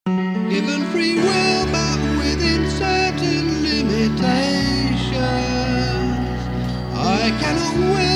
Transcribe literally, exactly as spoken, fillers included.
Given free will, but within certain limitations. I cannot will.